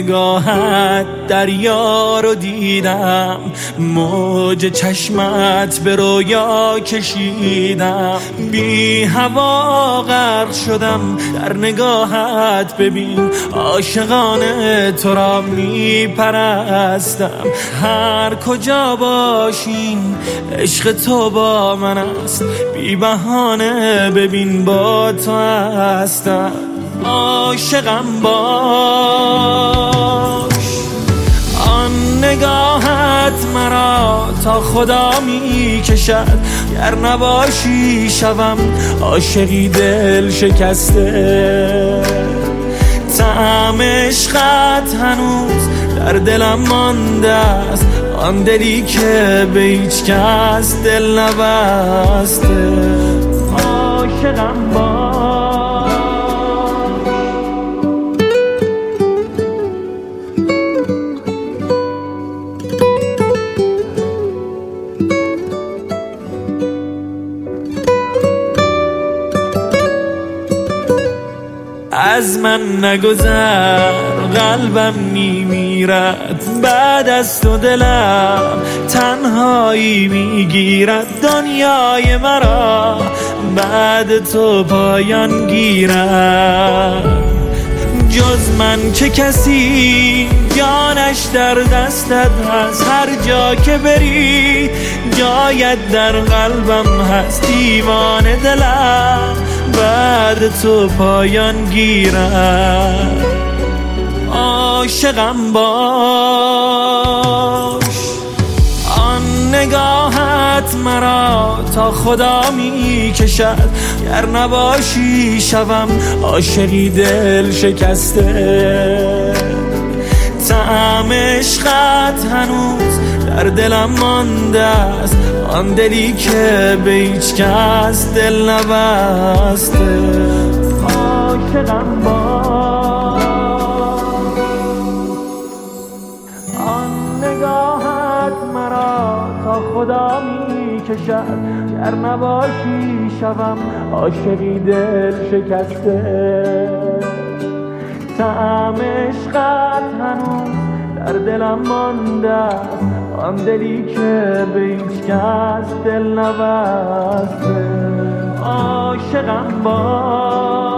نگاهت دریا رو دیدم، موج چشمت به رویا کشیدم، بی هوا غرق شدم در نگاهت. ببین عاشقانه تو را میپرستم، هر کجا باشیم عشق تو با من است، بی بهانه ببین با تو هستم. عاشقم باش، آن نگاهت مرا تا خدا می کشد، گر نباشی شوم عاشقی دل شکسته. طعم عشقت هنوز در دلم مانده است، آن دلی که به هیچ کس دل نبسته. عاشقم باش. از من نگذر قلبم میمیرد، بعد از تو دلم تنهایی میگیرد، دنیای مرا بعد تو پایان گیرد. جز من که کسی جانش در دستت هست، هر جا که بری جایت در قلبم هست، دیوانه دلم بعد تو پایان گیرد. عاشقم باش، آن نگاهت مرا تا خدا می کشد، گر نباشی شوم عاشقی دل شکسته. طعم عشقت هنوز در دلم مانده است، آن دلی که به هیچ کس دل نبسته. عاشقم باش، آن نگاهت مرا تا خدا می کشد، گر نباشی شوم عاشقی دل شکسته. طعم عشقت هنوز در دلم مانده است، آن دلی که به هیچ کس دل نبسته. عاشقم باش.